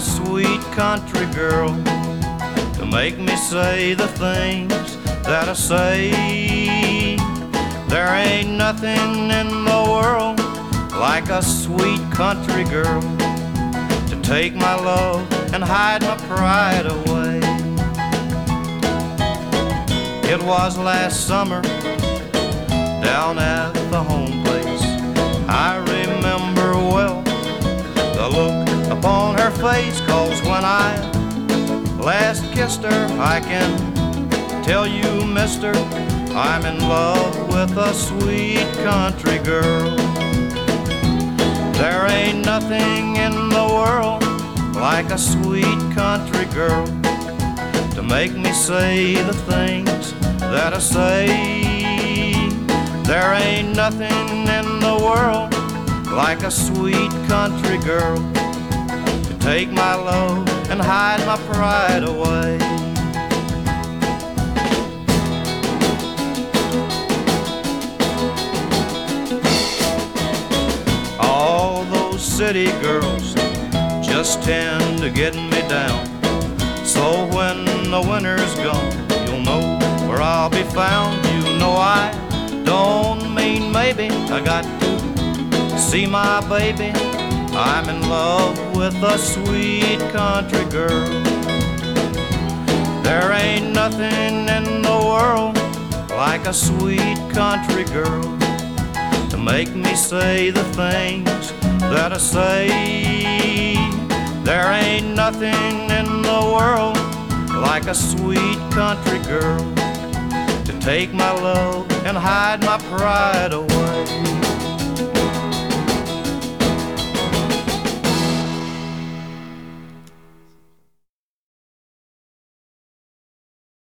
sweet country girl to make me say the things that I say. There ain't nothing in the world like a sweet country girl to take my love and hide my pride away. It was last summer down at the home place. I remember well the look upon her face, 'cause when I last kissed her, I can tell you, mister, I'm in love with a sweet country girl. There ain't nothing in the world like a sweet country girl to make me say the things that I say. There ain't nothing in the world like a sweet country girl to take my love and hide my pride away. All those city girls just tend to get me down, so when the winter's gone, you'll know where I'll be found. You know I don't mean maybe, I got to see my baby. I'm in love with a sweet country girl. There ain't nothing in the world like a sweet country girl to make me say the things that I say. There ain't nothing in the world like a sweet country girl to take my love and hide my pride away.